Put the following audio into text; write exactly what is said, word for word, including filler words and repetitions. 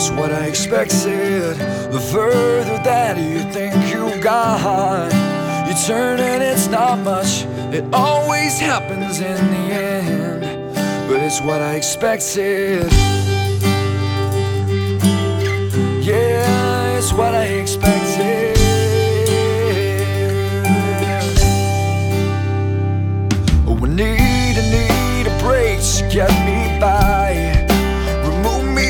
it's what I expected. The further that you think you've gone, you turn and it's not much. It always happens in the end, but it's what I expected. Yeah, it's what I expected.